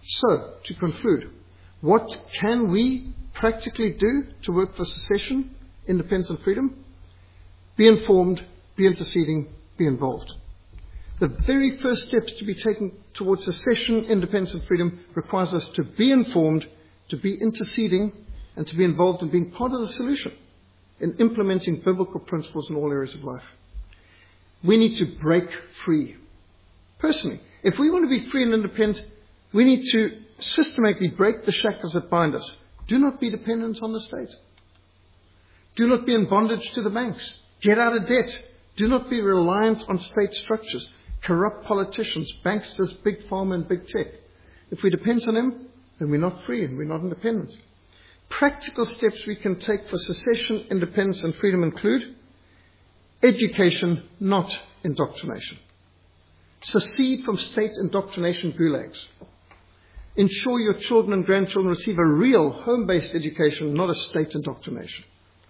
So, to conclude, what can we practically do to work for secession, independence and freedom? Be informed, be interceding, be involved. The very first steps to be taken towards secession, independence and freedom requires us to be informed, to be interceding, and to be involved in being part of the solution in implementing biblical principles in all areas of life. We need to break free. Personally, if we want to be free and independent, we need to systematically break the shackles that bind us. Do not be dependent on the state. Do not be in bondage to the banks. Get out of debt. Do not be reliant on state structures, corrupt politicians, banksters, big pharma and big tech. If we depend on them, then we're not free and we're not independent. Practical steps we can take for secession, independence and freedom include education, not indoctrination. Secede from state indoctrination gulags. Ensure your children and grandchildren receive a real home-based education, not a state indoctrination.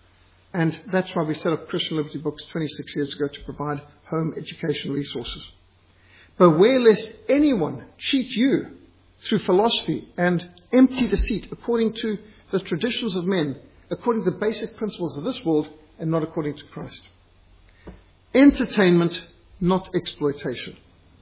And that's why we set up Christian Liberty Books 26 years ago to provide home education resources. Beware lest anyone cheat you through philosophy and empty deceit according to the traditions of men, according to the basic principles of this world and not according to Christ. Entertainment, not exploitation.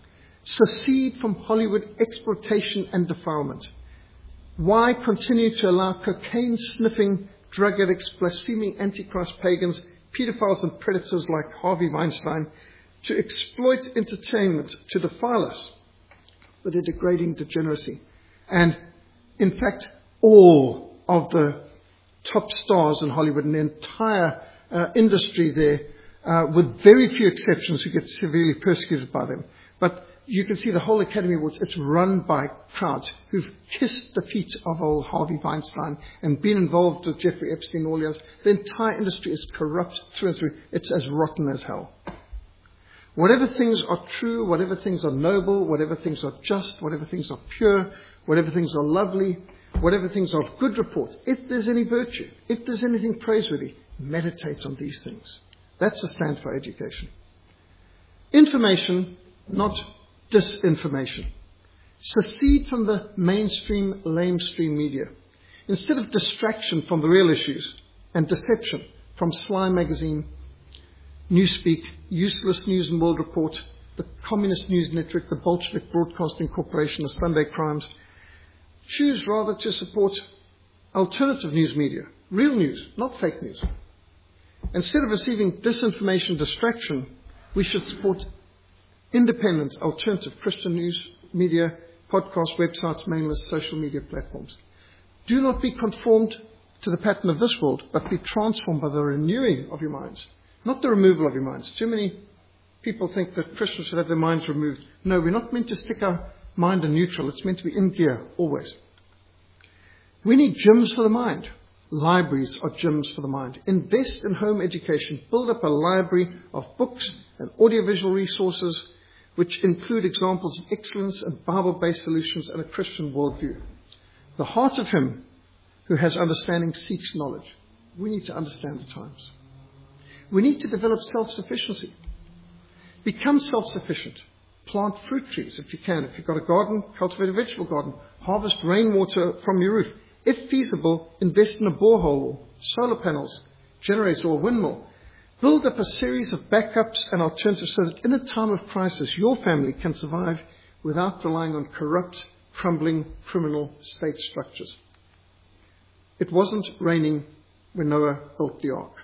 Secede from Hollywood exploitation and defilement. Why continue to allow cocaine-sniffing drug addicts, blaspheming antichrist pagans, pedophiles and predators like Harvey Weinstein to exploit entertainment to defile us with their degrading degeneracy? And in fact, all of the top stars in Hollywood and the entire industry there, with very few exceptions who get severely persecuted by them. But you can see the whole Academy Awards, it's run by crowds who've kissed the feet of old Harvey Weinstein and been involved with Jeffrey Epstein and all the others. The entire industry is corrupt through and through. It's as rotten as hell. Whatever things are true, whatever things are noble, whatever things are just, whatever things are pure, whatever things are lovely, whatever things are of good report, if there's any virtue, if there's anything praiseworthy, meditate on these things. That's the stand for education. Information, not disinformation. Secede from the mainstream, lamestream media. Instead of distraction from the real issues and deception from Sly Magazine, Newspeak, Useless News and World Report, the Communist News Network, the Bolshevik Broadcasting Corporation, the Sunday Crimes, choose rather to support alternative news media, real news, not fake news. Instead of receiving disinformation, distraction, we should support independent, alternative Christian news media, podcasts, websites, mail lists, social media platforms. Do not be conformed to the pattern of this world, but be transformed by the renewing of your minds, not the removal of your minds. Too many people think that Christians should have their minds removed. No, we're not meant to stick our mind in neutral. It's meant to be in gear, always. We need gyms for the mind. Libraries are gyms for the mind. Invest in home education. Build up a library of books and audiovisual resources which include examples of excellence and Bible-based solutions and a Christian worldview. The heart of him who has understanding seeks knowledge. We need to understand the times. We need to develop self-sufficiency. Become self-sufficient. Plant fruit trees if you can. If you've got a garden, cultivate a vegetable garden. Harvest rainwater from your roof. If feasible, invest in a borehole or solar panels, generator or windmill. Build up a series of backups and alternatives so that in a time of crisis, your family can survive without relying on corrupt, crumbling, criminal state structures. It wasn't raining when Noah built the ark.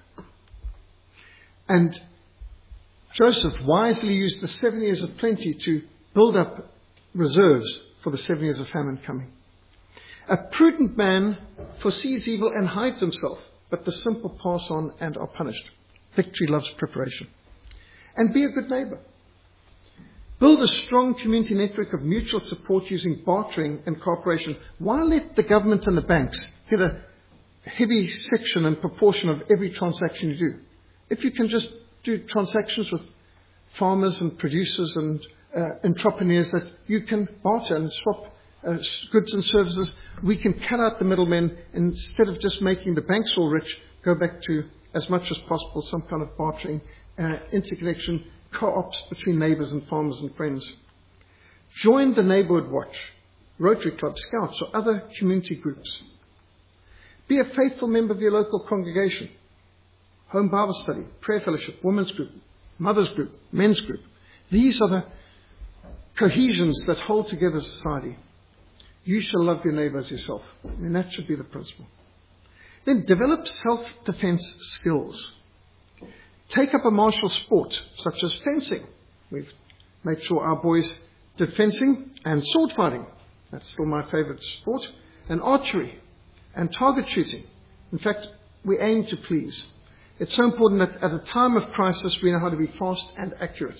And Joseph wisely used the 7 years of plenty to build up reserves for the 7 years of famine coming. A prudent man foresees evil and hides himself, but the simple pass on and are punished. Victory loves preparation. And be a good neighbor. Build a strong community network of mutual support using bartering and cooperation. Why let the government and the banks get a heavy section and proportion of every transaction you do? If you can just do transactions with farmers and producers and entrepreneurs that you can barter and swap goods and services, we can cut out the middlemen. Instead of just making the banks all rich, go back to, as much as possible, some kind of bartering, interconnection, co-ops between neighbors and farmers and friends. Join the Neighborhood Watch. Rotary Club, Scouts, or other community groups. Be a faithful member of your local congregation. Home Bible study, prayer fellowship, women's group, mother's group, men's group. These are the cohesions that hold together society. You shall love your neighbour as yourself. And that should be the principle. Then develop self-defense skills. Take up a martial sport, such as fencing. We've made sure our boys did fencing and sword fighting. That's still my favourite sport. And archery and target shooting. In fact, we aim to please. It's so important that at a time of crisis we know how to be fast and accurate.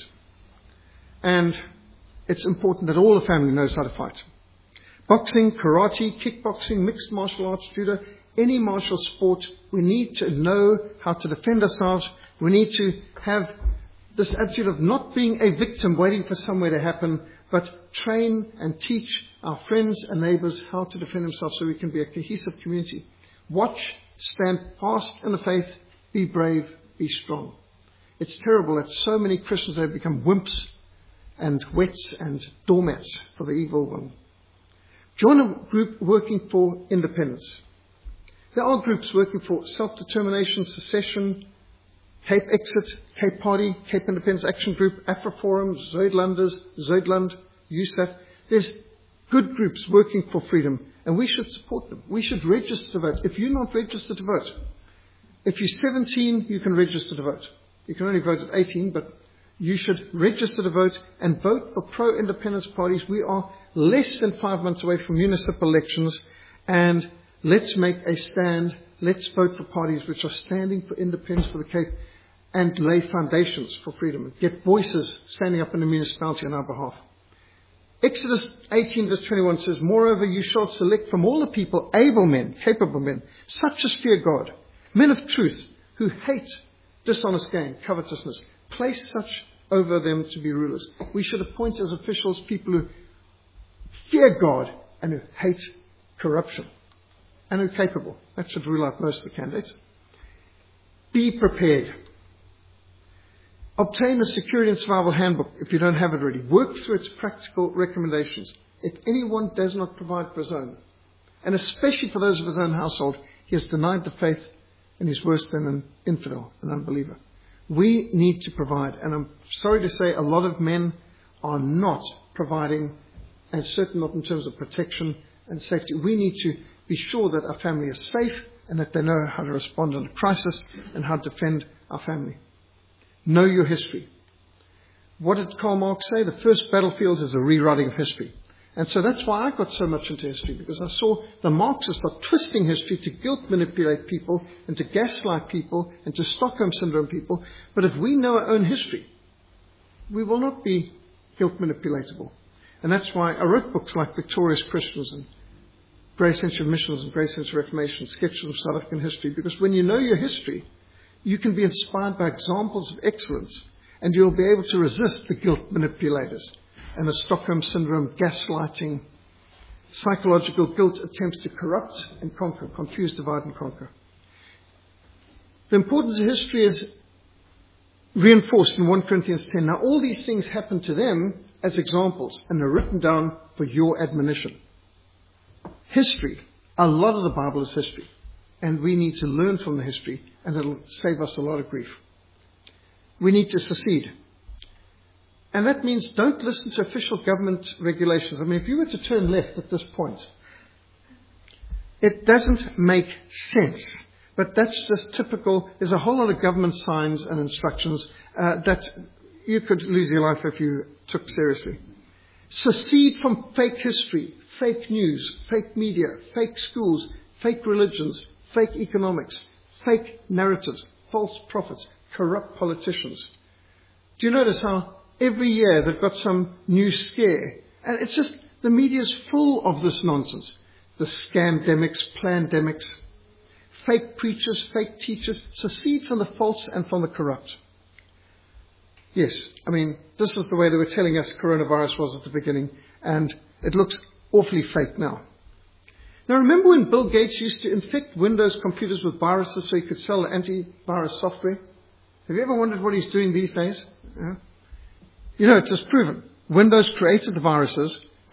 And it's important that all the family knows how to fight. Boxing, karate, kickboxing, mixed martial arts, judo, any martial sport, we need to know how to defend ourselves. We need to have this attitude of not being a victim waiting for somewhere to happen, but train and teach our friends and neighbours how to defend themselves so we can be a cohesive community. Watch, stand fast in the faith, be brave, be strong. It's terrible that so many Christians have become wimps and wets and doormats for the evil one. Join a group working for independence. There are groups working for self-determination, secession, Cape Exit, Cape Party, Cape Independence Action Group, AfriForum, Zuidland, USAT. There's good groups working for freedom, and we should support them. We should register to vote. If you're not registered to vote, if you're 17, you can register to vote. You can only vote at 18, but you should register to vote and vote for pro-independence parties. We are less than 5 months away from municipal elections, and let's make a stand. Let's vote for parties which are standing for independence for the Cape and lay foundations for freedom. Get voices standing up in the municipality on our behalf. Exodus 18 verse 21 says, "Moreover, you shall select from all the people able men, capable men, such as fear God, men of truth, who hate dishonest gain, covetousness. Place such over them to be rulers." We should appoint as officials people who fear God and who hate corruption and who are capable. That should rule out most of the candidates. Be prepared. Obtain the Security and Survival Handbook if you don't have it already. Work through its practical recommendations. If anyone does not provide for his own, and especially for those of his own household, he has denied the faith and is worse than an infidel, an unbeliever. We need to provide, and I'm sorry to say a lot of men are not providing, and certainly not in terms of protection and safety. We need to be sure that our family is safe and that they know how to respond in a crisis and how to defend our family. Know your history. What did Karl Marx say? The first battlefield is a rewriting of history. And so that's why I got so much into history, because I saw the Marxists are twisting history to guilt manipulate people and to gaslight people and to Stockholm Syndrome people. But if we know our own history, we will not be guilt manipulatable. And that's why I wrote books like Victorious Christians and Grey Century Missions and Grey Century Reformation, Sketches of South African History, because when you know your history, you can be inspired by examples of excellence, and you'll be able to resist the guilt manipulators and the Stockholm Syndrome, gaslighting, psychological guilt attempts to corrupt and conquer, confuse, divide and conquer. The importance of history is reinforced in 1 Corinthians 10. Now all these things happen to them as examples, and they're written down for your admonition. History, a lot of the Bible is history, and we need to learn from the history, and it'll save us a lot of grief. We need to secede. And that means don't listen to official government regulations. I mean, if you were to turn left at this point, it doesn't make sense. But that's just typical. There's a whole lot of government signs and instructions that you could lose your life if you took seriously. Secede from fake history, fake news, fake media, fake schools, fake religions, fake economics, fake narratives, false prophets, corrupt politicians. Do you notice how every year they've got some new scare? And it's just, the media's full of this nonsense. The scamdemics, plandemics, fake preachers, fake teachers. Secede from the false and from the corrupt. Yes, I mean, this is the way they were telling us coronavirus was at the beginning, and it looks awfully fake now. Now remember when Bill Gates used to infect Windows computers with viruses so he could sell antivirus software? Have you ever wondered what he's doing these days? Yeah. You know, it is proven. Windows created the viruses,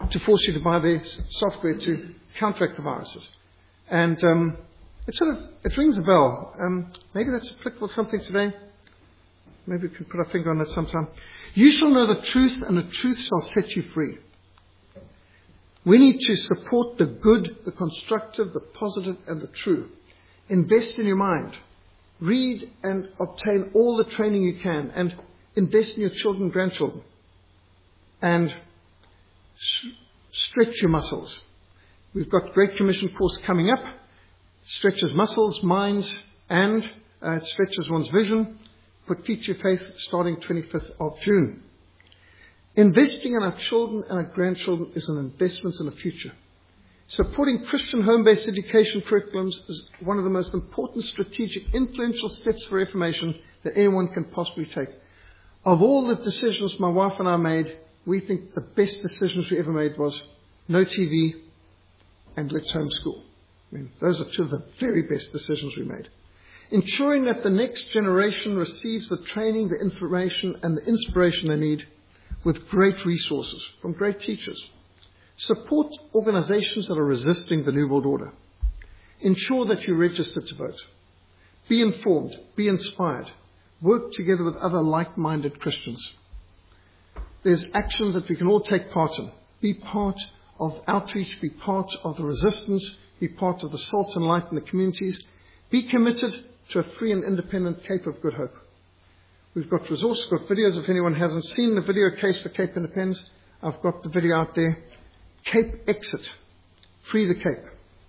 to force you to buy their software to counteract the viruses. And it rings a bell. Maybe that's applicable something today. Maybe we can put our finger on that sometime. You shall know the truth, and the truth shall set you free. We need to support the good, the constructive, the positive, and the true. Invest in your mind. Read and obtain all the training you can, and invest in your children and grandchildren. And stretch your muscles. We've got Great Commission course coming up. It stretches muscles, minds, and it stretches one's vision. Put Feet to Your Faith starting 25th of June. Investing in our children and our grandchildren is an investment in the future. Supporting Christian home-based education curriculums is one of the most important strategic, influential steps for reformation that anyone can possibly take. Of all the decisions my wife and I made, we think the best decisions we ever made was no TV and let's homeschool. I mean, those are two of the very best decisions we made. Ensuring that the next generation receives the training, the information, and the inspiration they need with great resources from great teachers. Support organizations that are resisting the New World Order. Ensure that you register to vote. Be informed. Be inspired. Work together with other like-minded Christians. There's actions that we can all take part in. Be part of outreach. Be part of the resistance. Be part of the salt and light in the communities. Be committed to a free and independent Cape of Good Hope. We've got resources, got videos. If anyone hasn't seen the video case for Cape Independence, I've got the video out there. Cape Exit. Free the Cape.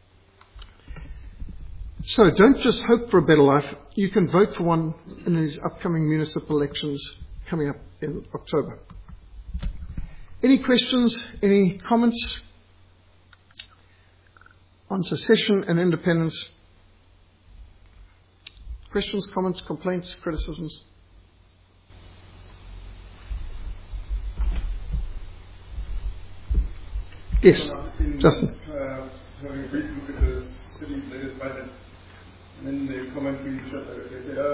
So don't just hope for a better life. You can vote for one in these upcoming municipal elections coming up in October. Any questions? Any comments on secession and independence? Questions, comments, complaints, criticisms? Yes, Justin. Having a brief look at the city's latest budget, and then the commentary, they said,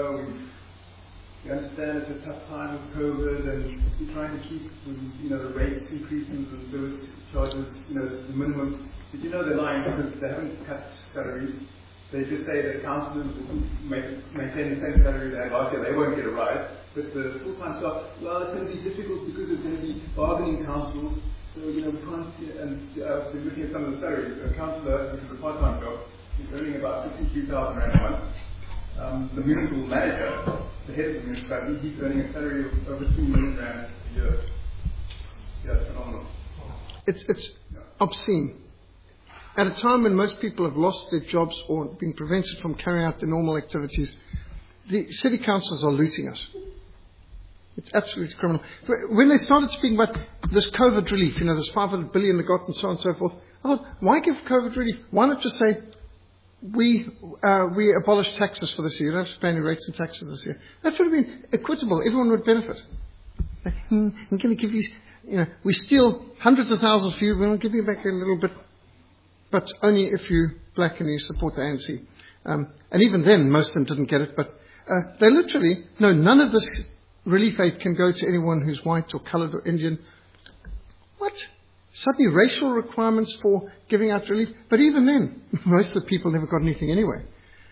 we understand it's a tough time with COVID, and we're trying to keep the rates increases and service charges, the minimum. Did you know they're lying because they haven't cut salaries? They just say that councillors will maintain the same salary they had last year. They won't get a rise. But the full-time staff, it's going to be difficult because there's going to be bargaining councils. So, we can't, and I've been looking at some of the salaries. A councillor, which is a part-time job, is earning about 53,000 rand a month. The municipal manager, the head of the municipality, he's earning a salary of over 2 million rand a year. Yeah, it's phenomenal. It's obscene. At a time when most people have lost their jobs or been prevented from carrying out their normal activities, the city councils are looting us. It's absolutely criminal. When they started speaking about this COVID relief, there's 500 billion they got and so on and so forth, I thought, why give COVID relief? Why not just say, we abolished taxes for this year. You don't have to pay any rates and taxes this year. That would have been equitable. Everyone would benefit. I'm going to give you, we steal hundreds of thousands for you. We'll give you back a little bit. But only if you're black and you support the ANC. And even then, most of them didn't get it. But they literally, no, none of this relief aid can go to anyone who's white or coloured or Indian. What? Suddenly racial requirements for giving out relief? But even then, most of the people never got anything anyway.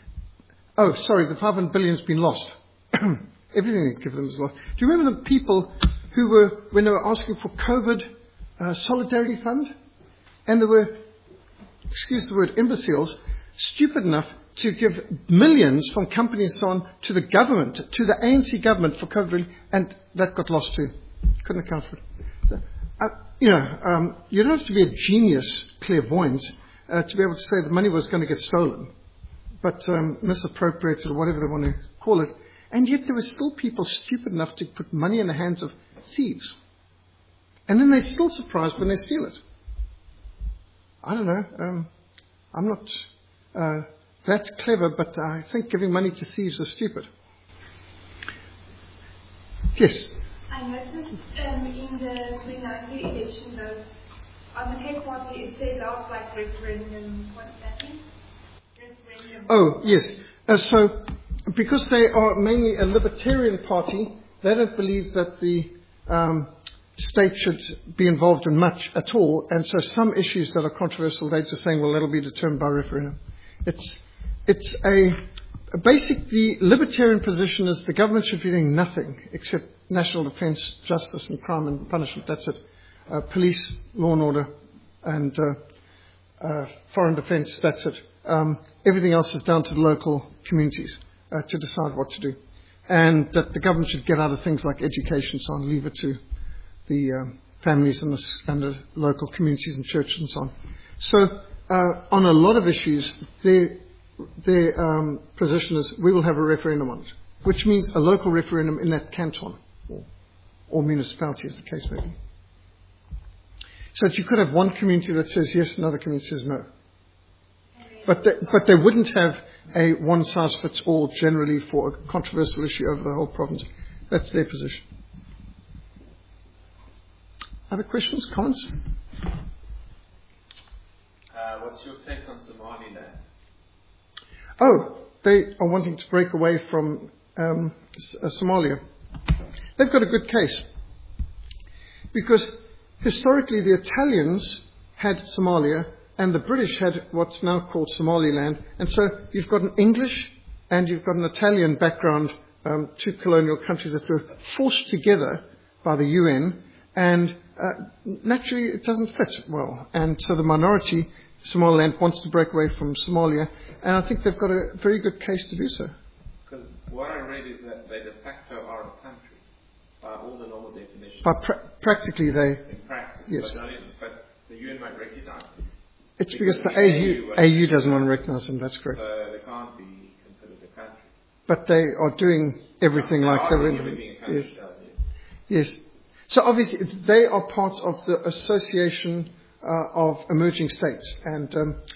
Oh, sorry, the 500 billion has been lost. Everything they give them is lost. Do you remember the people who were, when they were asking for COVID Solidarity Fund? And there were, excuse the word, imbeciles, stupid enough to give millions from companies and so on to the government, to the ANC government for COVID relief, and that got lost too. Couldn't account for it. So, you don't have to be a genius clairvoyant to be able to say the money was going to get stolen, but misappropriated or whatever they want to call it. And yet there were still people stupid enough to put money in the hands of thieves. And then they're still surprised when they steal it. I don't know. I'm not that clever, but I think giving money to thieves is stupid. Yes? I noticed in the 2019 election votes, on the Cape Party, it says out like referendum. What's that mean? Referendum. Oh, yes. So, because they are mainly a libertarian party, they don't believe that the state should be involved in much at all. And so some issues that are controversial, they're just saying, well, that'll be determined by referendum. The libertarian position is the government should be doing nothing except national defense, justice and crime and punishment. That's it. Police, law and order, and foreign defense, that's it. Everything else is down to the local communities to decide what to do. And that the government should get out of things like education and so on, leave it to the families and the local communities and churches and so on. So on a lot of issues, their position is we will have a referendum on it, which means a local referendum in that canton or municipality, as the case may be. So that you could have one community that says yes, another community says no. But they wouldn't have a one-size-fits-all generally for a controversial issue over the whole province. That's their position. Other questions, comments? What's your take on Somaliland? Oh, they are wanting to break away from Somalia. They've got a good case. Because historically the Italians had Somalia and the British had what's now called Somaliland. And so you've got an English and you've got an Italian background, two colonial countries that were forced together by the UN. And naturally it doesn't fit well. And so the minority, Somaliland, wants to break away from Somalia. And I think they've got a very good case to do so. Because what I read is that they de facto are a country by all the normal definitions. Practically they... In practice. Yes. But the UN won't recognize them. It's because the AU doesn't want to recognize them, that's correct. So they can't be considered a country. But they are doing everything like they're... Yes. So obviously they are part of the Association of Emerging States. And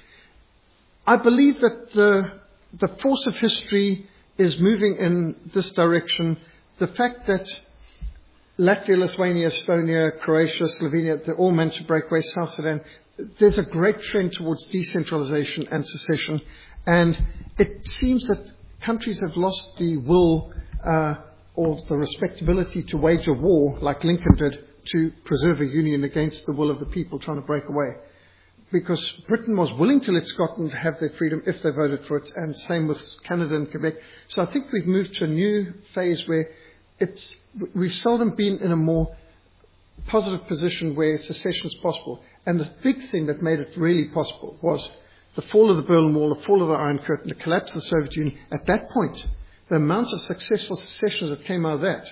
I believe that the force of history is moving in this direction. The fact that Latvia, Lithuania, Estonia, Croatia, Slovenia, they're all meant to break away, South Sudan, there's a great trend towards decentralization and secession. And it seems that countries have lost the will or the respectability to wage a war like Lincoln did to preserve a union against the will of the people trying to break away. Because Britain was willing to let Scotland have their freedom if they voted for it, and same with Canada and Quebec. So I think we've moved to a new phase where we've seldom been in a more positive position where secession is possible. And the big thing that made it really possible was the fall of the Berlin Wall, the fall of the Iron Curtain, the collapse of the Soviet Union. At that point, the amount of successful secessions that came out of that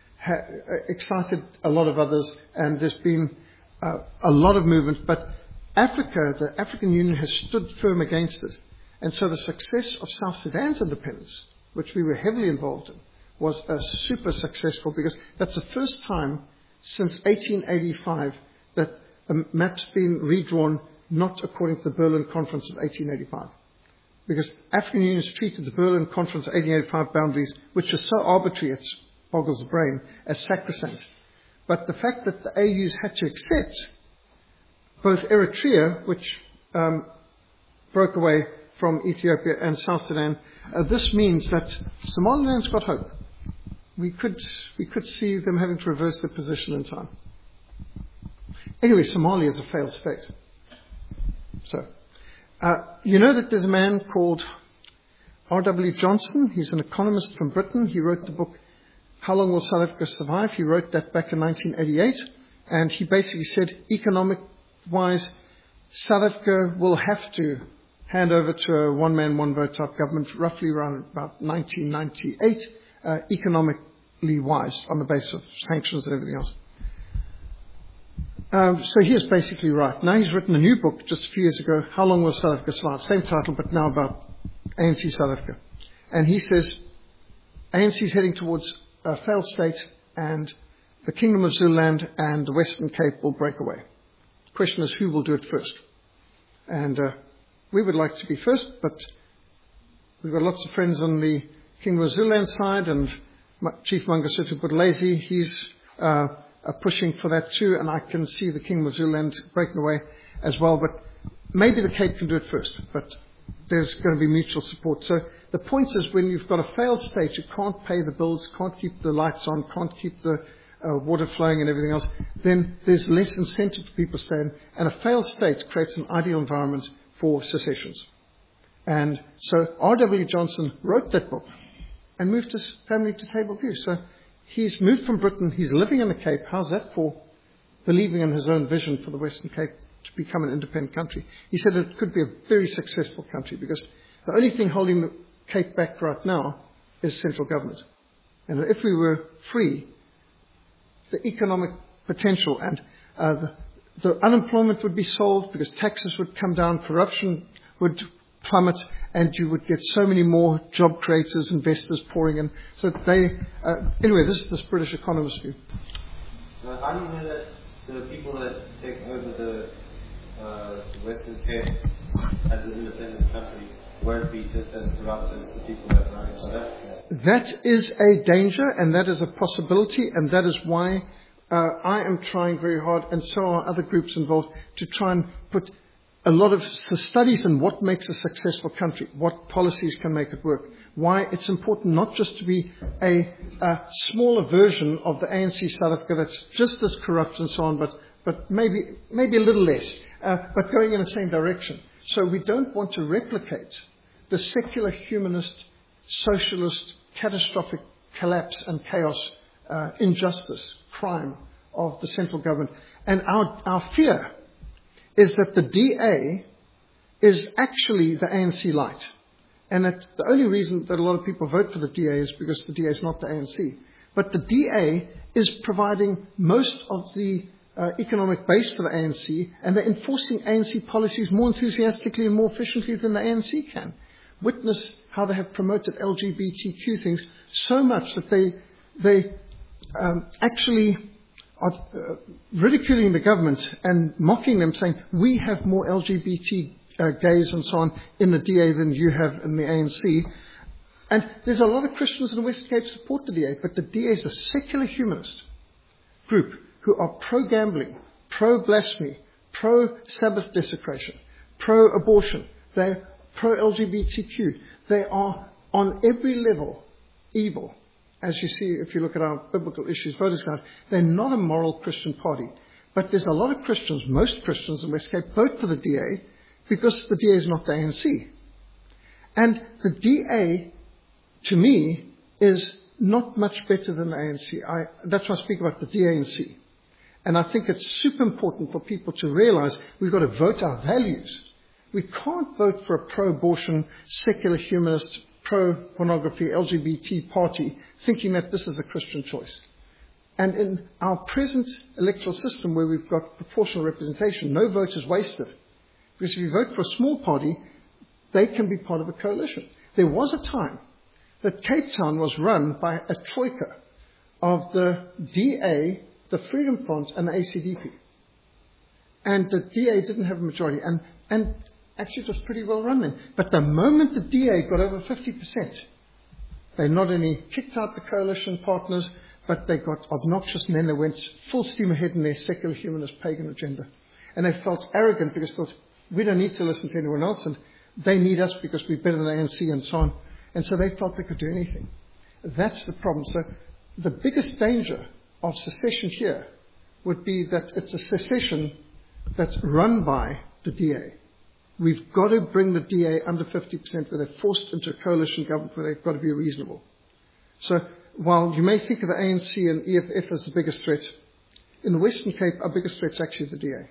excited a lot of others, and there's been a lot of movement. But Africa, the African Union, has stood firm against it. And so the success of South Sudan's independence, which we were heavily involved in, was super successful, because that's the first time since 1885 that a map's been redrawn not according to the Berlin Conference of 1885. Because African unions treated the Berlin Conference of 1885 boundaries, which are so arbitrary it boggles the brain, as sacrosanct. But the fact that the AUs had to accept both Eritrea, which broke away from Ethiopia, and South Sudan, this means that Somaliland's got hope. We could see them having to reverse their position in time. Anyway, Somalia is a failed state. So, you know that there's a man called R.W. Johnson. He's an economist from Britain. He wrote the book, How Long Will South Africa Survive? He wrote that back in 1988. And he basically said, economic-wise, South Africa will have to hand over to a one-man, one-vote type government roughly around about 1998, economically wise, on the basis of sanctions and everything else. So he is basically right. Now he's written a new book just a few years ago, How Long Will South Africa Survive? Same title, but now about ANC South Africa. And he says ANC is heading towards a failed state, and the Kingdom of Zululand and the Western Cape will break away. The question is, who will do it first? And we would like to be first, but we've got lots of friends on the Kingdom of Zululand side, and Chief Mangosuthu Buthelezi, he's pushing for that too, and I can see the Kingdom of Zululand breaking away as well. But maybe the Cape can do it first, but there's going to be mutual support. So the point is, when you've got a failed state, you can't pay the bills, can't keep the lights on, can't keep the water flowing and everything else, then there's less incentive for people to stay in. And a failed state creates an ideal environment for secessions. And so R.W. Johnson wrote that book and moved his family to Table View. So he's moved from Britain. He's living in the Cape. How's that for believing in his own vision for the Western Cape to become an independent country? He said it could be a very successful country because the only thing holding the Cape back right now is central government. And if we were free, the economic potential and the unemployment would be solved because taxes would come down, corruption would plummet, and you would get so many more job creators, investors pouring in. So anyway, this is this British economist view. How do you know that the people that take over the Western Cape as an independent country won't be just as corrupt as the people that run in South Africa? That is a danger, and that is a possibility, and that is why I am trying very hard, and so are other groups involved, to try and put a lot of the studies in what makes a successful country, what policies can make it work, why it's important not just to be a smaller version of the ANC South Africa that's just as corrupt and so on, but maybe a little less, but going in the same direction. So we don't want to replicate the secular, humanist, socialist, catastrophic collapse and chaos, injustice, crime of the central government. And our fear is that the DA is actually the ANC light. And that the only reason that a lot of people vote for the DA is because the DA is not the ANC. But the DA is providing most of the economic base for the ANC, and they're enforcing ANC policies more enthusiastically and more efficiently than the ANC can. Witness how they have promoted LGBTQ things so much that they actually are ridiculing the government and mocking them, saying, we have more LGBT gays and so on in the DA than you have in the ANC. And there's a lot of Christians in the Western Cape support the DA, but the DA is a secular humanist group who are pro-gambling, pro-blasphemy, pro-Sabbath desecration, pro-abortion. They're pro-LGBTQ. They are on every level evil. As you see, if you look at our biblical issues voters guide, they're not a moral Christian party. But there's a lot of Christians, most Christians in West Cape, vote for the DA because the DA is not the ANC. And the DA, to me, is not much better than the ANC. That's why I speak about the DANC. And I think it's super important for people to realize we've got to vote our values. We can't vote for a pro-abortion, secular humanist, pro-pornography, LGBT party, thinking that this is a Christian choice. And in our present electoral system, where we've got proportional representation, no vote is wasted. Because if you vote for a small party, they can be part of a coalition. There was a time that Cape Town was run by a troika of the DA, the Freedom Front, and the ACDP. And the DA didn't have a majority. And actually, it was pretty well run then. But the moment the DA got over 50%, they not only kicked out the coalition partners, but they got obnoxious, and then they went full steam ahead in their secular, humanist, pagan agenda. And they felt arrogant because they thought, we don't need to listen to anyone else, and they need us because we're better than ANC and so on. And so they felt they could do anything. That's the problem. So the biggest danger of secession here would be that it's a secession that's run by the DA. We've got to bring the DA under 50% where they're forced into a coalition government where they've got to be reasonable. So while you may think of the ANC and EFF as the biggest threat, in the Western Cape, our biggest threat is actually the DA.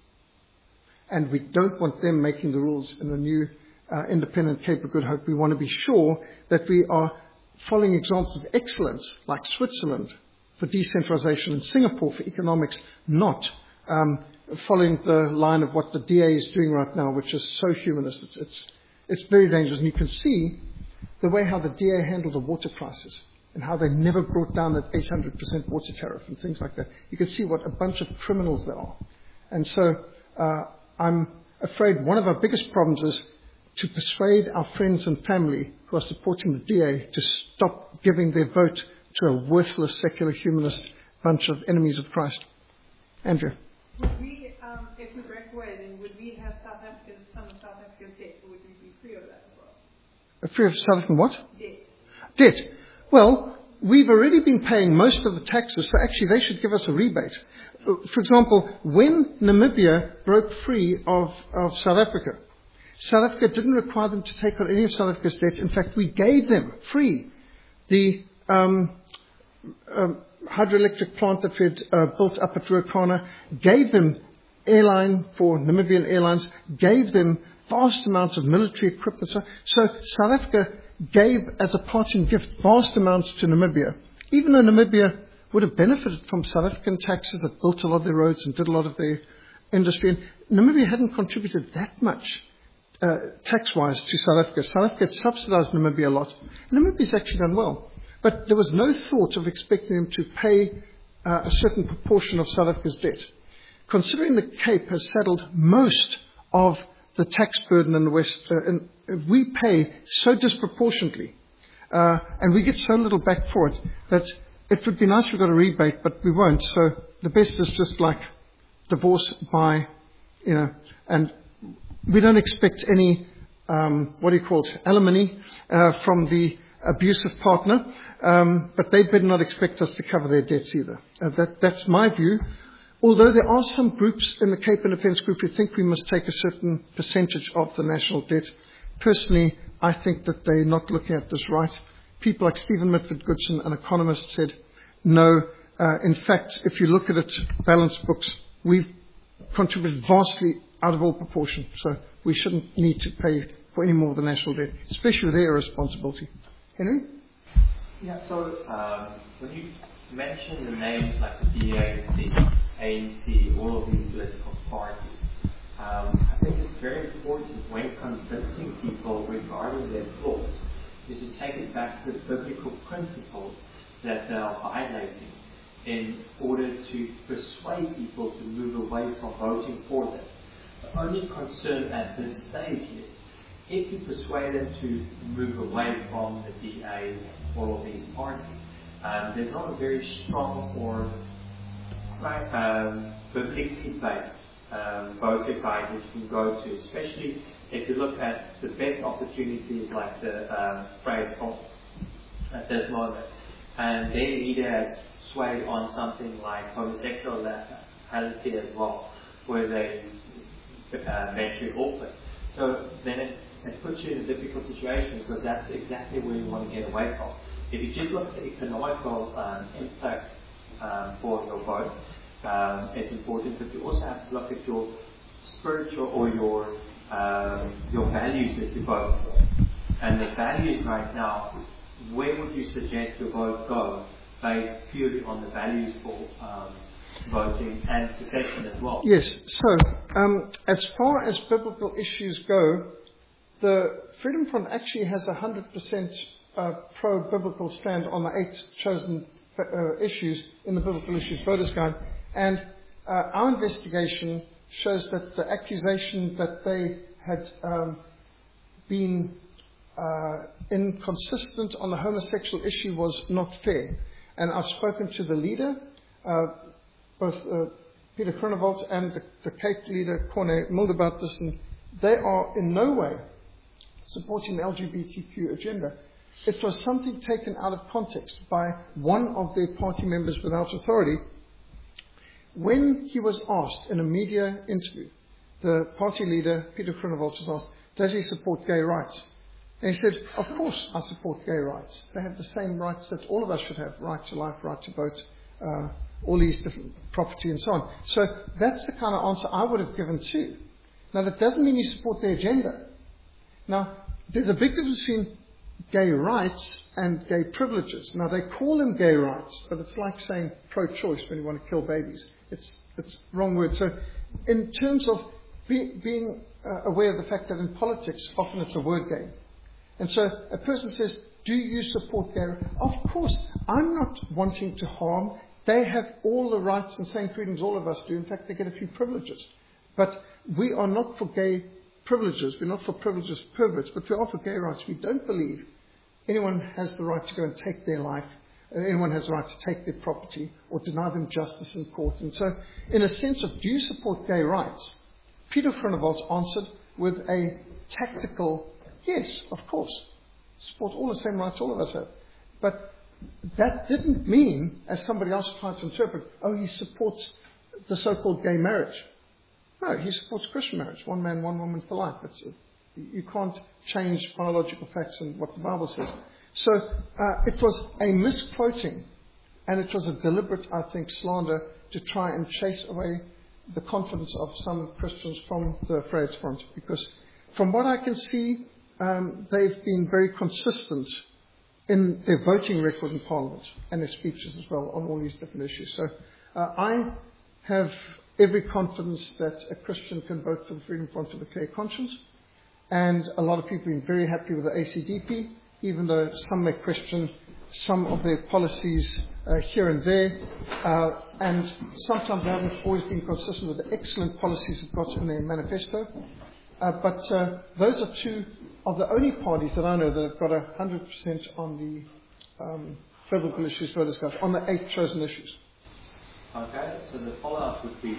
And we don't want them making the rules in the new independent Cape of Good Hope. We want to be sure that we are following examples of excellence like Switzerland for decentralization and Singapore for economics, not following the line of what the DA is doing right now, which is so humanist. It's very dangerous. And you can see the way how the DA handled the water crisis and how they never brought down that 800% water tariff and things like that. You can see what a bunch of criminals they are. And so I'm afraid one of our biggest problems is to persuade our friends and family who are supporting the DA to stop giving their vote to a worthless, secular, humanist bunch of enemies of Christ. Andrew. Would we, if we break away, then would we have some of South Africa's debt, or would we be free of that as well? Free of South African what? Debt. Debt. Well, we've already been paying most of the taxes, so actually they should give us a rebate. For example, when Namibia broke free of South Africa didn't require them to take on any of South Africa's debt. In fact, we gave them free the hydroelectric plant that we had built up at Ruakana, gave them airline for Namibian Airlines, gave them vast amounts of military equipment. So South Africa gave, as a parting gift, vast amounts to Namibia. Even though Namibia would have benefited from South African taxes that built a lot of their roads and did a lot of their industry, and Namibia hadn't contributed that much tax-wise to South Africa. South Africa had subsidized Namibia a lot. Namibia's actually done well. But there was no thought of expecting them to pay a certain proportion of South Africa's debt. Considering the Cape has saddled most of the tax burden in the West, and we pay so disproportionately, and we get so little back for it, that it would be nice if we got a rebate, but we won't. So the best is just like divorce by, and we don't expect any, alimony from the abusive partner, but they better not expect us to cover their debts either. That's my view. Although there are some groups in the Cape Independence Group who think we must take a certain percentage of the national debt. Personally, I think that they're not looking at this right. People like Stephen Mitford Goodson, an economist, said, no, in fact, if you look at it, balanced books, we've contributed vastly out of all proportion. So we shouldn't need to pay for any more of the national debt, especially their responsibility. Henry? Yeah, so when you mention the names like the DA, the ANC, all of these political parties, I think it's very important when convincing people regarding their flaws is to take it back to the biblical principles that they are violating in order to persuade people to move away from voting for them. The only concern at this stage is if you persuade them to move away from the DA, all of these parties, there's not a very strong or biblically based voter guide that you can go to, especially if you look at the best opportunities like the Free Front at this moment. And their leader has swayed on something like homosexuality as well, where they mention Auckland. So then it puts you in a difficult situation because that's exactly where you want to get away from. If you just look at the economical impact for your vote, it's important, but you also have to look at your spiritual or your values that you vote for. And the values right now, where would you suggest your vote go based purely on the values for voting and secession as well? Yes, so as far as biblical issues go, the Freedom Front actually has 100% pro-biblical stand on the 8 chosen issues in the Biblical Issues Voters Guide. And our investigation shows that the accusation that they had been inconsistent on the homosexual issue was not fair. And I've spoken to the leader, both Peter Groenewald and the Cape leader, Corne Mulder, about this, and they are in no way supporting the LGBTQ agenda. It was something taken out of context by one of their party members without authority. When he was asked in a media interview, the party leader, Peter Groenewald, was asked, does he support gay rights? And he said, of course I support gay rights. They have the same rights that all of us should have, right to life, right to vote, all these different property and so on. So that's the kind of answer I would have given too. Now that doesn't mean you support their agenda. Now, there's a big difference between gay rights and gay privileges. Now, they call them gay rights, but it's like saying pro-choice when you want to kill babies. It's wrong word. So in terms of being aware of the fact that in politics, often it's a word game. And so a person says, do you support gay rights? Of course, I'm not wanting to harm. They have all the rights and same freedoms all of us do. In fact, they get a few privileges. But we are not for gay privileges. We're not for privileges perverts, but we are for gay rights. We don't believe anyone has the right to go and take their life. Anyone has the right to take their property or deny them justice in court. And so, in a sense of, do you support gay rights? Peter Groenewald answered with a tactical, yes, of course. Support all the same rights all of us have. But that didn't mean, as somebody else tried to interpret, he supports the so-called gay marriage. No, he supports Christian marriage, one man, one woman for life. You can't change biological facts and what the Bible says. So it was a misquoting, and it was a deliberate, I think, slander to try and chase away the confidence of some Christians from the Vryheidsfront front. Because from what I can see, they've been very consistent in their voting record in Parliament and their speeches as well on all these different issues. So I have every confidence that a Christian can vote for the Freedom Front of a clear conscience. And a lot of people have been very happy with the ACDP, even though some may question some of their policies here and there. And sometimes they haven't always been consistent with the excellent policies they've got in their manifesto. But those are two of the only parties that I know that have got 100% on the federal issues voters got, on the 8 chosen issues. Okay, so the follow-up would be,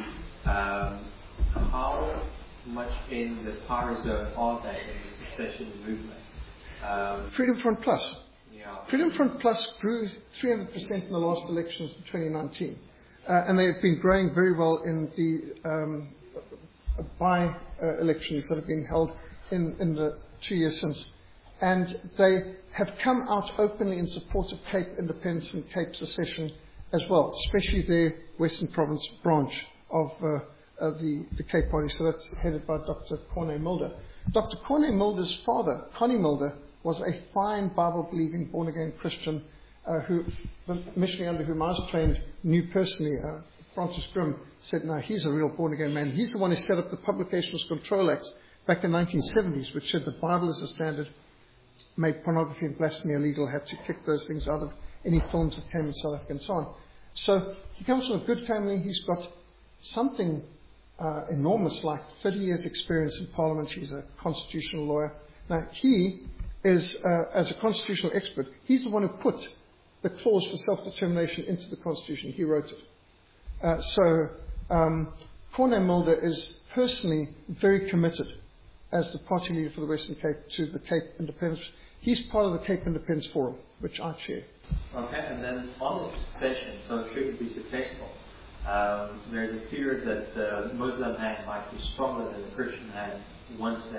how much in the power zone are they in the succession movement? Freedom Front Plus. Yeah. Freedom Front Plus grew 300% in the last elections in 2019. And they have been growing very well in the by-elections that have been held in the 2 years since. And they have come out openly in support of Cape independence and Cape secession as well, especially their Western Province branch of the Cape Party. So that's headed by Dr. Corné Mulder. Dr. Corné Mulder's father, Connie Mulder, was a fine Bible-believing, born-again Christian who the missionary under whom I was trained knew personally. Francis Grimm said, no, he's a real born-again man. He's the one who set up the Publications Control Act back in the 1970s, which said the Bible is the standard, made pornography and blasphemy illegal, had to kick those things out of any films that came in South Africa and so on. So he comes from a good family. He's got something enormous, like 30 years experience in Parliament. He's a constitutional lawyer. Now, he is, as a constitutional expert, he's the one who put the clause for self-determination into the Constitution. He wrote it. So Corné Mulder is personally very committed as the party leader for the Western Cape to the Cape Independence. He's part of the Cape Independence Forum, which I chair. Okay, and then on the succession, so should it be successful, there's a fear that the Muslim hand might be stronger than the Christian hand once that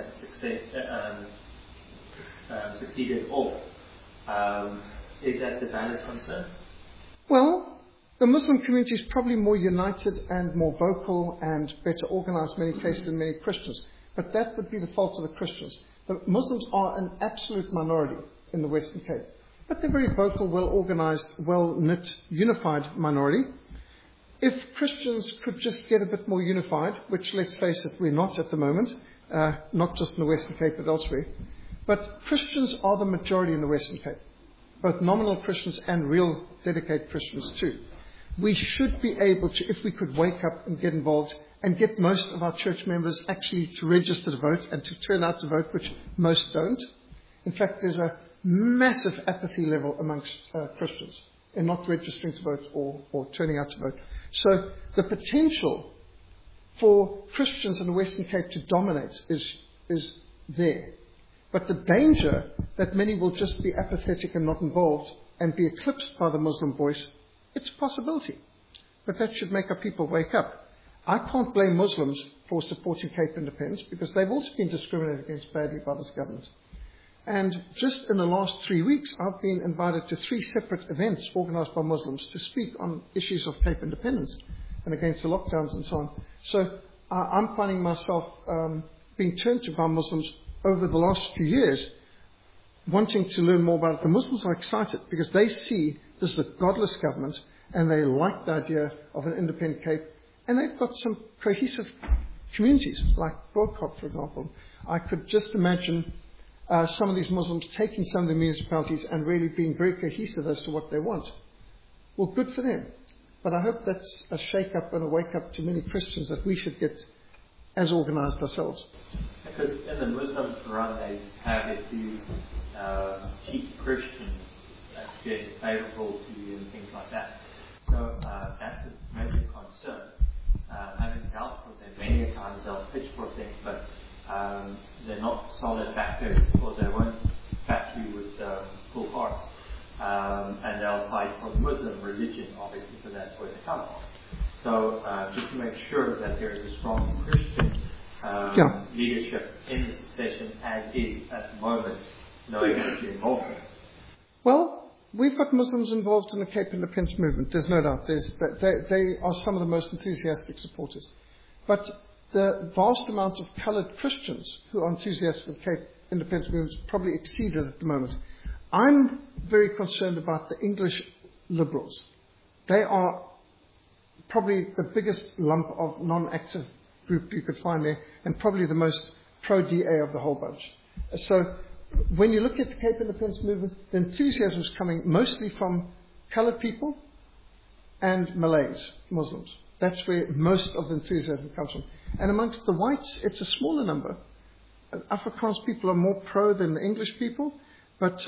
succeeded off. Is that the valid concern? Well, the Muslim community is probably more united and more vocal and better organized in many cases than many Christians. But that would be the fault of the Christians. The Muslims are an absolute minority in the Western Cape. But they're very vocal, well-organized, well-knit, unified minority. If Christians could just get a bit more unified, which, let's face it, we're not at the moment, not just in the Western Cape but elsewhere, but Christians are the majority in the Western Cape, both nominal Christians and real dedicated Christians too. We should be able to, if we could wake up and get involved and get most of our church members actually to register to vote and to turn out to vote, which most don't. In fact, there's a massive apathy level amongst Christians in not registering to vote or turning out to vote. So the potential for Christians in the Western Cape to dominate is there. But the danger that many will just be apathetic and not involved and be eclipsed by the Muslim voice, it's a possibility. But that should make our people wake up. I can't blame Muslims for supporting Cape independence because they've also been discriminated against badly by this government. And just in the last 3 weeks, I've been invited to 3 separate events organized by Muslims to speak on issues of Cape independence and against the lockdowns and so on. So I'm finding myself being turned to by Muslims over the last few years, wanting to learn more about it. The Muslims are excited because they see this is a godless government and they like the idea of an independent Cape. And they've got some cohesive communities, like Broadcop, for example. I could just imagine some of these Muslims taking some of the municipalities and really being very cohesive as to what they want. Well, good for them. But I hope that's a shake-up and a wake-up to many Christians that we should get as organized ourselves. Because in the Muslim Quran, they have it to cheat Christians as getting favorable to you and things like that. So that's a major concern. Having dealt with them many times, they'll pitch for things, but they're not solid factors, or they won't back you with full hearts. and they'll fight for Muslim religion, obviously, because that's where they come from. So just to make sure that there is a strong Christian leadership in the succession as is at the moment, knowing that you're involved in it. Well, we've got Muslims involved in the Cape Independence movement, there's no doubt. They are some of the most enthusiastic supporters. But the vast amount of coloured Christians who are enthusiastic of the Cape Independence movement is probably exceeded at the moment. I'm very concerned about the English liberals. They are probably the biggest lump of non-active group you could find there, and probably the most pro-DA of the whole bunch. So when you look at the Cape Independence movement, the enthusiasm is coming mostly from coloured people and Malays, Muslims. That's where most of the enthusiasm comes from. And amongst the whites, it's a smaller number. Afrikaans people are more pro than the English people, but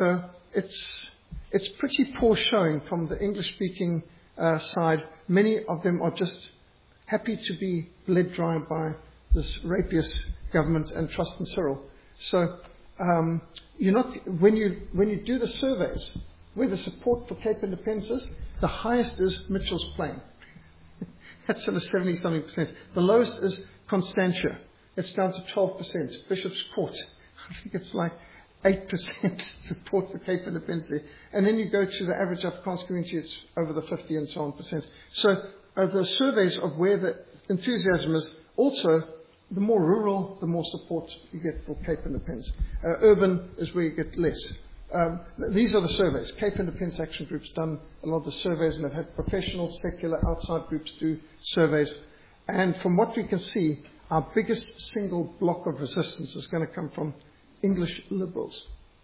it's pretty poor showing from the English-speaking side. Many of them are just happy to be bled dry by this rapist government and trust in Cyril. So you're not, when you do the surveys, where the support for Cape Independence is, the highest is Mitchell's Plain. That's in the 70-something%. The lowest is Constantia. It's down to 12%. Bishop's Court, I think it's like 8% support for Cape Independence there. And then you go to the average Afrikaans community, it's over the 50 and so on %. So the surveys of where the enthusiasm is, also the more rural, the more support you get for Cape Independence. Urban is where you get less. These are the surveys. Cape Independence Action Group's done a lot of the surveys, and they've had professional, secular, outside groups do surveys. And from what we can see, our biggest single block of resistance is going to come from English liberals.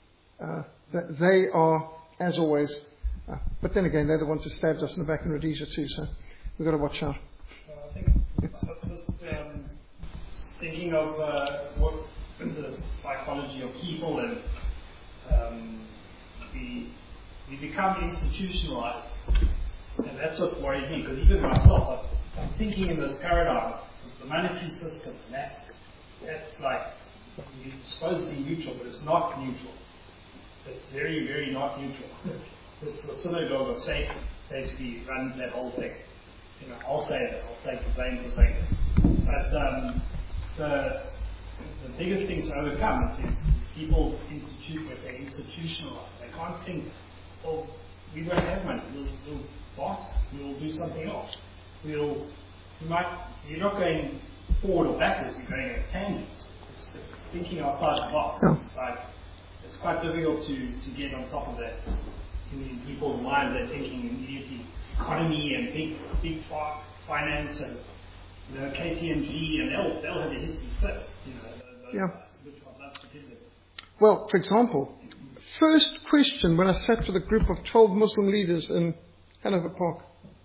They are, as always, but then again, they're the ones who stabbed us in the back in Rhodesia too, so we've got to watch out. I think just thinking of what the psychology of people, and we become institutionalized, and that's what worries me, because even myself, I'm thinking in this paradigm of the monetary system, and that's like, it's supposed to be neutral, but it's not neutral. It's very, very not neutral. It's the synagogue of Satan basically runs that whole thing. You know, I'll say that, I'll take the blame for saying it. But the biggest thing to overcome is people's what they institutionalize. They can't think, well, we won't have money, we'll barter, we'll do something else. You're not going forward or backwards, you're going at tangents. It's thinking outside the box. It's quite difficult to get on top of that in people's minds. They're thinking immediately economy and big finance and KPMG, and they'll have a hissy fit. Which I'd love to give them. Well, for example, first question when I sat with a group of 12 Muslim leaders in Hanover Park: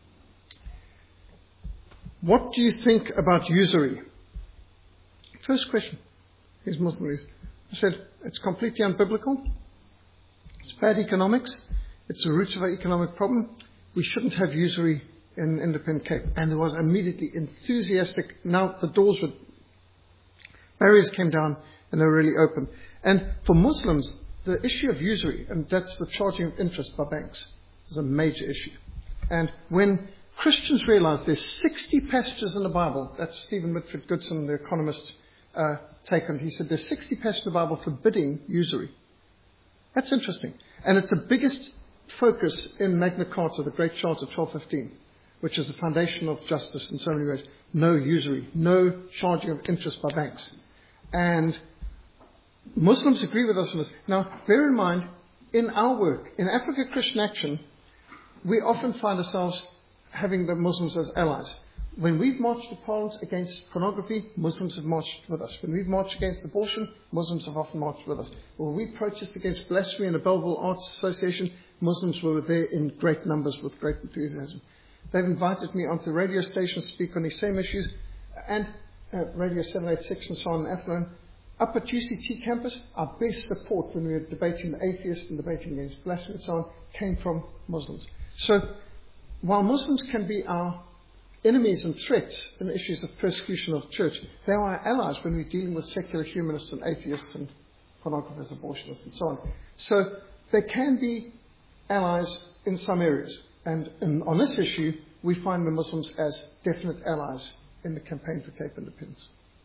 what do you think about usury? First question. These Muslim leaders. I said, it's completely unbiblical. It's bad economics. It's the root of our economic problem. We shouldn't have usury in Independent Cape. And there was immediately enthusiastic. Now the barriers came down and they were really open. And for Muslims, the issue of usury, and that's the charging of interest by banks, is a major issue. And when Christians realize there's 60 passages in the Bible, that's Stephen Mitford Goodson, the economist, take on. He said there's 60 passages in the Bible forbidding usury. That's interesting. And it's the biggest focus in Magna Carta, the Great Charter 1215, which is the foundation of justice in so many ways. No usury, no charging of interest by banks. And Muslims agree with us on this. Now, bear in mind, in our work, in Africa Christian Action, we often find ourselves having the Muslims as allies. When we've marched to Parliament against pornography, Muslims have marched with us. When we've marched against abortion, Muslims have often marched with us. When we protested against blasphemy in the Belleville Arts Association, Muslims were there in great numbers with great enthusiasm. They've invited me onto the radio station to speak on these same issues, and Radio 786 and so on in Athlone. Up at UCT campus, our best support when we were debating the atheists and debating against blasphemy and so on came from Muslims. So while Muslims can be our enemies and threats in issues of persecution of the church, they are our allies when we're dealing with secular humanists and atheists and pornographers, abortionists and so on. So they can be allies in some areas. And on this issue, we find the Muslims as definite allies in the campaign for Cape independence.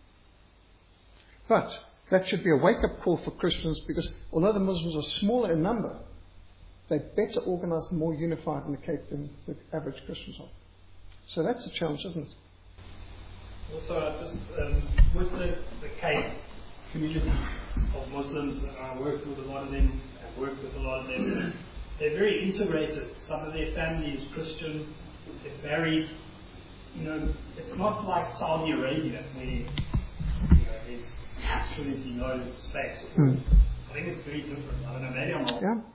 But that should be a wake-up call for Christians, because although the Muslims are smaller in number, they're better organized and more unified in the Cape than the average Christians are. So that's a challenge, isn't it? Also, just with the Cape community of Muslims, I worked with a lot of them, I've worked with a lot of them. They're very integrated. Some of their family is Christian, they're married. It's not like Saudi Arabia, where there's absolutely no space. I think it's very different. I don't know, maybe I'm wrong. Yeah,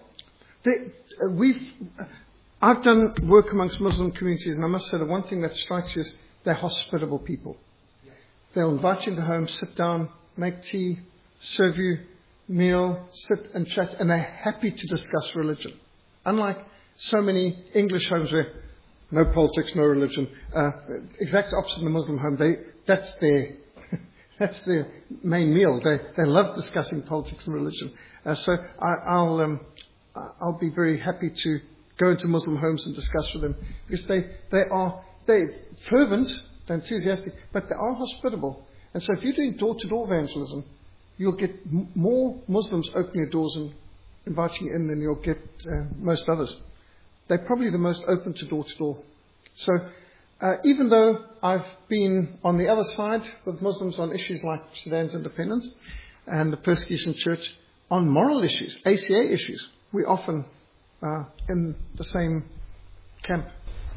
well, I've done work amongst Muslim communities, and I must say the one thing that strikes you is they're hospitable people. They'll invite you into home, sit down, make tea, serve you meal, sit and chat, and they're happy to discuss religion. Unlike so many English homes where no politics, no religion, exact opposite in the Muslim home, that's their main meal. They love discussing politics and religion. So I'll be very happy to go into Muslim homes and discuss with them, because they're fervent, they're enthusiastic, but they are hospitable. And so if you're doing door-to-door evangelism, you'll get more Muslims opening your doors and inviting you in than you'll get most others. They're probably the most open to door-to-door. So even though I've been on the other side with Muslims on issues like Sudan's independence and the persecution of the church, on moral issues, ACA issues, we often are in the same camp.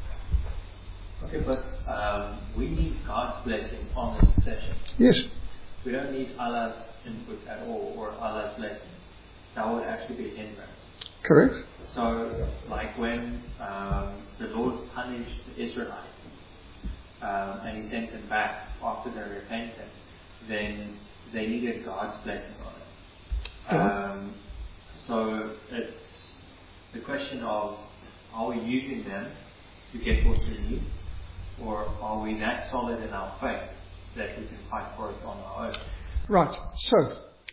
Okay, but we need God's blessing on the succession. Yes. We don't need Allah's input at all, or Allah's blessing. That would actually be a hindrance. Correct. So, like when the Lord punished the Israelites, and He sent them back after they repented, then they needed God's blessing on it. So it's the question of, are we using them to get what we need, or are we that solid in our faith that we can fight for it on our own? Right. So,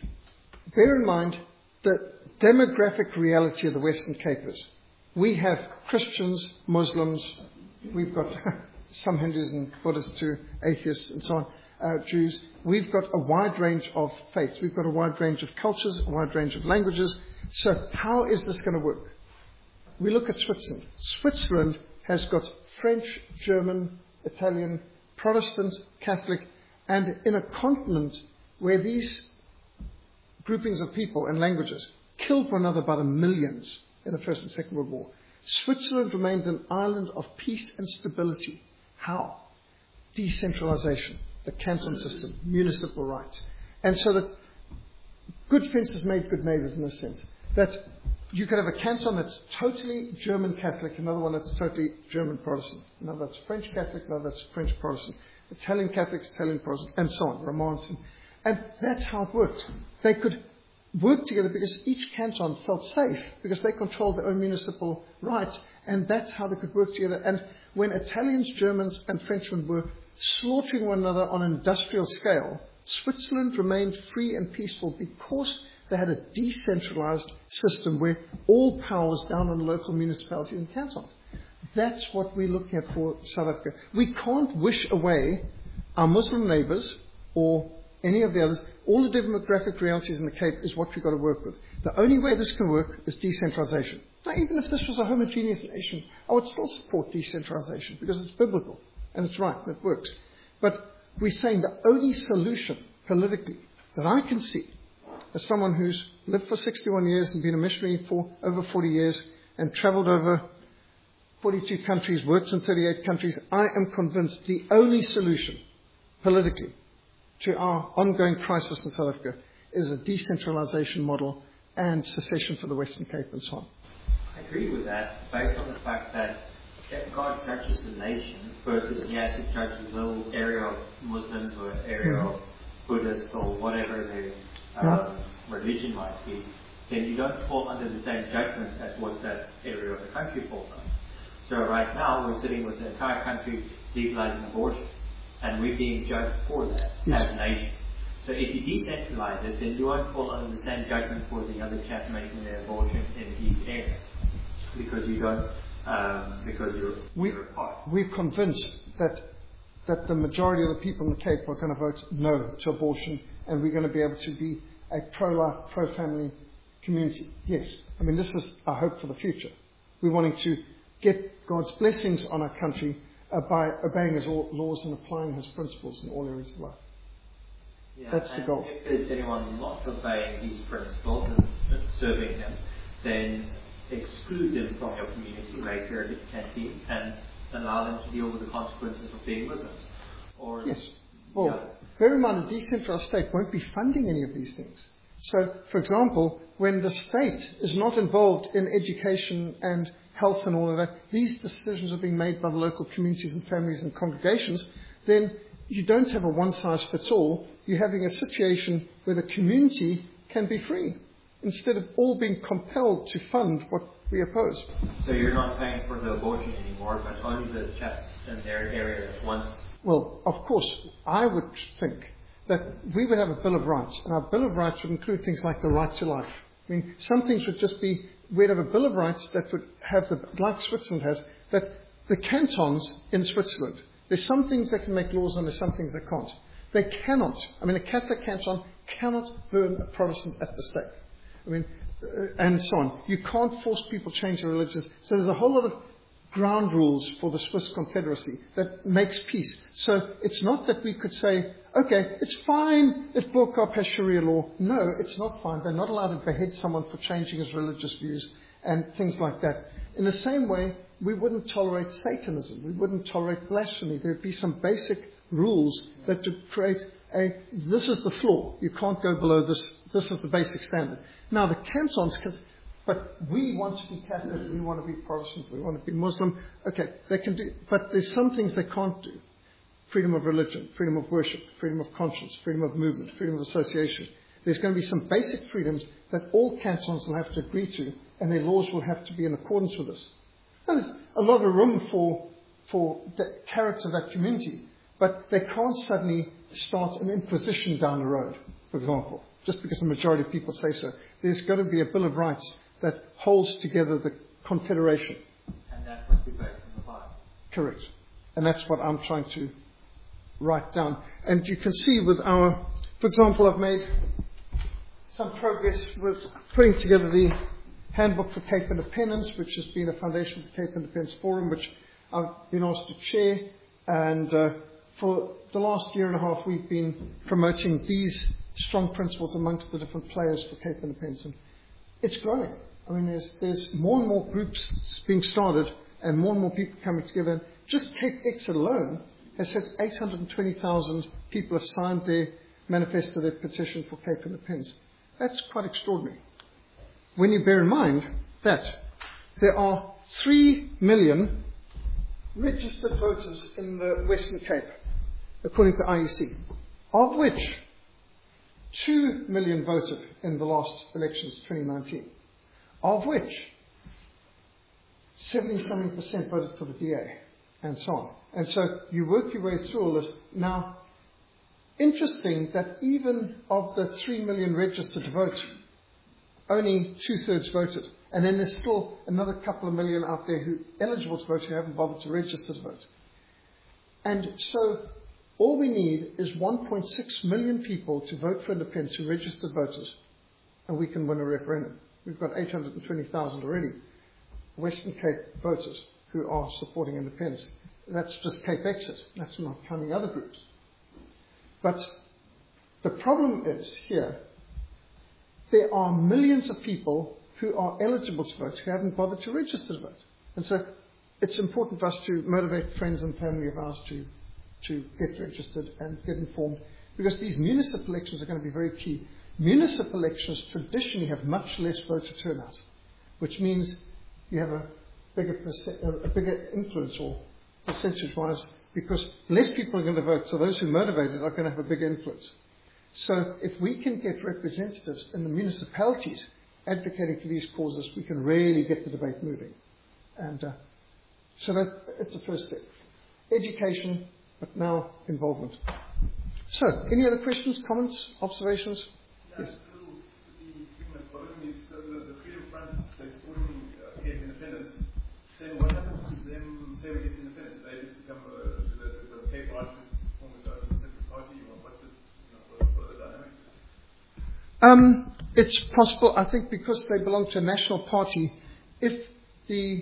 bear in mind the demographic reality of the Western Cape is we have Christians, Muslims, we've got some Hindus and Buddhists too, atheists and so on, Jews. We've got a wide range of faiths. We've got a wide range of cultures, a wide range of languages. So how is this going to work? We look at Switzerland. Switzerland has got French, German, Italian, Protestant, Catholic, and in a continent where these groupings of people and languages killed one another by the millions in the First and Second World War, Switzerland remained an island of peace and stability. How? Decentralization, the canton system, municipal rights. And so that good fences made good neighbors in a sense. That you could have a canton that's totally German Catholic, another one that's totally German Protestant, another that's French Catholic, another that's French Protestant, Italian Catholics, Italian Protestant, and so on, Romans. And that's how it worked. They could work together because each canton felt safe, because they controlled their own municipal rights, and that's how they could work together. And when Italians, Germans, and Frenchmen were slaughtering one another on an industrial scale, Switzerland remained free and peaceful because they had a decentralized system where all power was down on local municipalities and cantons. That's what we're looking at for South Africa. We can't wish away our Muslim neighbors or any of the others. All the demographic realities in the Cape is what we've got to work with. The only way this can work is decentralization. Now, even if this was a homogeneous nation, I would still support decentralization because it's biblical and it's right and it works. But we're saying the only solution politically that I can see, as someone who's lived for 61 years and been a missionary for over 40 years and traveled over 42 countries, worked in 38 countries, I am convinced the only solution politically to our ongoing crisis in South Africa is a decentralization model and secession for the Western Cape and so on. I agree with that, based on the fact that if God judges the nation versus He has to judge a little area of Muslims or an area of Buddhists or whatever their religion might be, then you don't fall under the same judgment as what that area of the country falls under. So right now we're sitting with the entire country legalizing abortion, and we're being judged for that as a nation. So if you decentralize it, then you won't fall under the same judgment for the other chap making the abortion in each area. because you don't, because you're a part. We're convinced that the majority of the people in the Cape are going to vote no to abortion, and we're going to be able to be a pro-life, pro-family community. Yes. I mean, this is our hope for the future. We're wanting to get God's blessings on our country by obeying His laws and applying His principles in all areas of life. Yeah, that's the goal. If there's anyone not obeying these principles and serving Him, then exclude them from your community, make your canteen, and allow them to deal with the consequences of being Muslims. Or, yes. Well, bear in mind, a decentralized state won't be funding any of these things. So, for example, when the state is not involved in education and health and all of that, these decisions are being made by the local communities and families and congregations, then you don't have a one-size-fits-all. You're having a situation where the community can be free, instead of all being compelled to fund what we oppose. So you're not paying for the abortion anymore, but only the chaps in their area once. Well, of course, I would think that we would have a Bill of Rights, and our Bill of Rights would include things like the right to life. I mean, some things would just be, we'd have a Bill of Rights that would have, like Switzerland has, that the cantons in Switzerland, there's some things they can make laws on, there's some things they can't. They cannot, a Catholic canton cannot burn a Protestant at the stake. And so on. You can't force people to change their religions. So there's a whole lot of ground rules for the Swiss Confederacy that makes peace. So it's not that we could say, okay, it's fine if Burkhardt has Sharia law. No, it's not fine. They're not allowed to behead someone for changing his religious views and things like that. In the same way, we wouldn't tolerate Satanism. We wouldn't tolerate blasphemy. There would be some basic rules that would create this is the floor. You can't go below this. This is the basic standard. Now, the cantons but we want to be Catholic, we want to be Protestant, we want to be Muslim. Okay, they can do, but there's some things they can't do. Freedom of religion, freedom of worship, freedom of conscience, freedom of movement, freedom of association. There's going to be some basic freedoms that all cantons will have to agree to, and their laws will have to be in accordance with this. Now, there's a lot of room for the character of that community, but they can't suddenly start an imposition down the road, for example, just because the majority of people say so. There's got to be a Bill of Rights that holds together the Confederation. And that must be based on the Bible. Correct. And that's what I'm trying to write down. And you can see with for example, I've made some progress with putting together the Handbook for Cape Independence, which has been a foundation for the Cape Independence Forum, which I've been asked to chair. And for the last year and a half, we've been promoting these strong principles amongst the different players for Cape Independence. And it's growing. There's more and more groups being started and more people coming together. And just Cape Exit alone has had 820,000 people have signed their manifesto, their petition for Cape Independence. That's quite extraordinary. When you bear in mind that there are 3 million registered voters in the Western Cape, according to IEC, of which 2 million voted in the last elections, 2019, of which 70-something% voted for the DA, and so on. And so you work your way through all this. Now, interesting that even of the 3 million registered to vote, only 2/3 voted. And then there's still another couple of million out there who are eligible to vote who haven't bothered to register to vote. And so all we need is 1.6 million people to vote for independence who registered voters, and we can win a referendum. We've got 820,000 already, Western Cape voters who are supporting independence. That's just Cape Exit. That's not counting other groups. But the problem is here, there are millions of people who are eligible to vote who haven't bothered to register to vote. And so it's important for us to motivate friends and family of ours to get registered and get informed, because these municipal elections are going to be very key. Municipal elections traditionally have much less voter turnout, which means you have a bigger influence, or percentage-wise, because less people are going to vote, so those who are motivated are going to have a bigger influence. So if we can get representatives in the municipalities advocating for these causes, we can really get the debate moving. And so it's the first step. Education, but now involvement. So, any other questions, comments, observations? Yes. The thing that's bothering me is the Freedom Front, they're supporting get independence, then what happens to them? Say we get independence, they just become the Cape Island form its own separate party, or what's it? What are the dynamics? It's possible, I think, because they belong to a national party. If the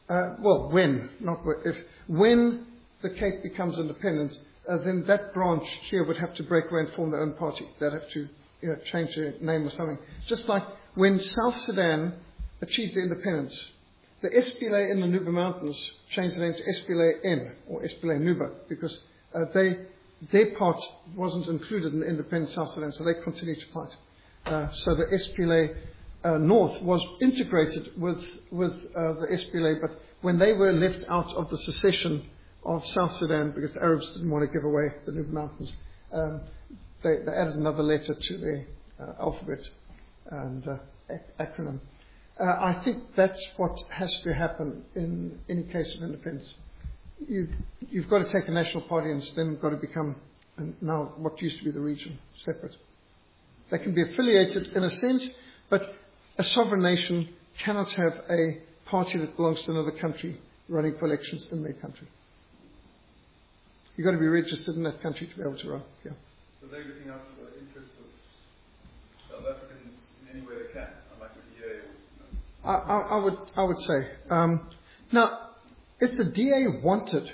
when the Cape becomes independent, then that branch here would have to break away and form their own party. They'd have to change their name or something. Just like when South Sudan achieved their independence, the SPLA in the Nuba Mountains changed the name to SPLA-N, or SPLA-Nuba, because their part wasn't included in the independent South Sudan, so they continued to fight. So the SPLA North was integrated with the SPLA, but when they were left out of the secession of South Sudan, because the Arabs didn't want to give away the Nuba Mountains, they added another letter to their alphabet and acronym. I think that's what has to happen in any case of independence. You've got to take a national party and then got to become now what used to be the region, separate. They can be affiliated in a sense, but a sovereign nation cannot have a party that belongs to another country running for elections in their country. You've got to be registered in that country to be able to run. Yeah. So they're looking out for the interests of South Africans in any way they can, unlike the DA. I would say. Now, if the DA wanted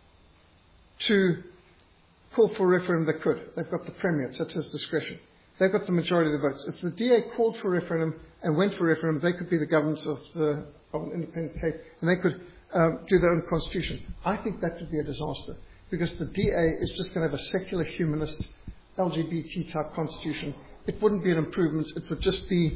to call for a referendum, they could. They've got the Premier, it's at his discretion. They've got the majority of the votes. If the DA called for a referendum and went for a referendum, they could be the government of an independent Cape, and they could do their own constitution. I think that would be a disaster, because the DA is just going to have a secular, humanist, LGBT-type constitution. It wouldn't be an improvement. It would just be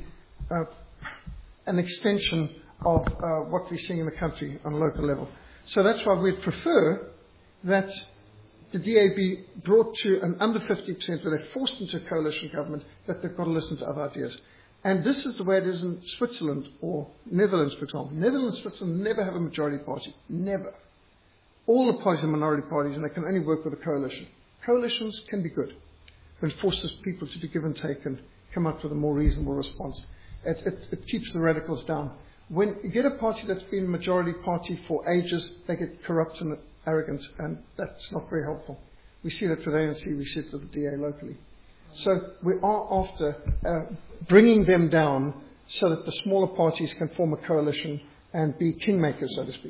an extension of what we're seeing in the country on a local level. So that's why we'd prefer that the DA be brought to an under 50%, where they're forced into a coalition government, that they've got to listen to other ideas. And this is the way it is in Switzerland or Netherlands, for example. Netherlands and Switzerland never have a majority party. Never. All the parties are minority parties, and they can only work with a coalition. Coalitions can be good, when it forces people to do give and take and come up with a more reasonable response. It keeps the radicals down. When you get a party that's been a majority party for ages, they get corrupt and arrogant, and that's not very helpful. We see that with ANC, we see it with the DA locally. So we are after bringing them down so that the smaller parties can form a coalition and be kingmakers, so to speak.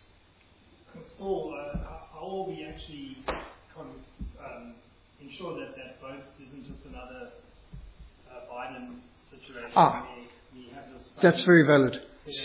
But still, how will we actually ensure that that vote isn't just another Biden situation where we have this... That's very valid.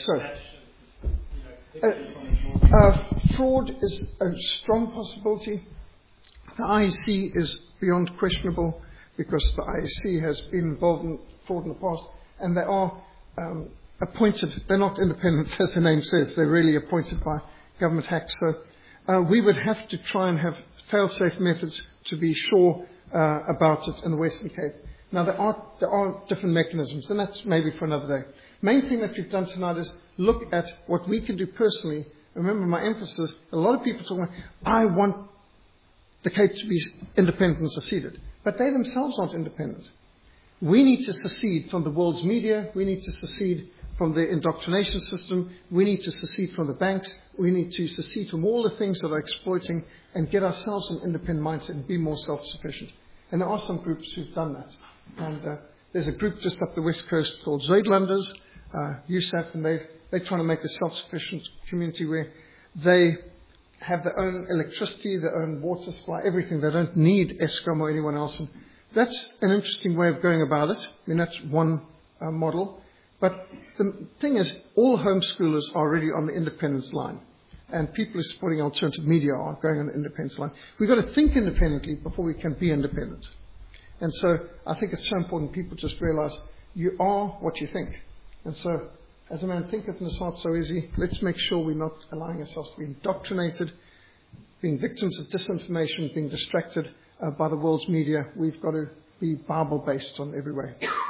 Fraud is a strong possibility. The IEC is beyond questionable, because the IEC has been involved in fraud in the past, and they are appointed. They're not independent, as the name says. They're really appointed by government hacks. So we would have to try and have fail-safe methods to be sure about it in the Western Cape. Now, there are different mechanisms, and that's maybe for another day. Main thing that we've done tonight is look at what we can do personally. Remember, my emphasis, a lot of people talk about, I want the Cape to be independent and seceded. But they themselves aren't independent. We need to secede from the world's media. We need to secede from the indoctrination system. We need to secede from the banks. We need to secede from all the things that are exploiting and get ourselves an independent mindset and be more self-sufficient. And there are some groups who've done that. And there's a group just up the west coast called Zuidlanders, USAF, and they're trying to make a self-sufficient community where they have their own electricity, their own water supply, everything. They don't need Eskom or anyone else. And that's an interesting way of going about it. I mean, that's one model. But the thing is, all homeschoolers are already on the independence line. And people who are supporting alternative media are going on the independence line. We've got to think independently before we can be independent. And so I think it's so important people just realize you are what you think. And so, as a man thinketh in his heart, so is he. Let's make sure we're not allowing ourselves to be indoctrinated, being victims of disinformation, being distracted by the world's media. We've got to be Bible-based on every way.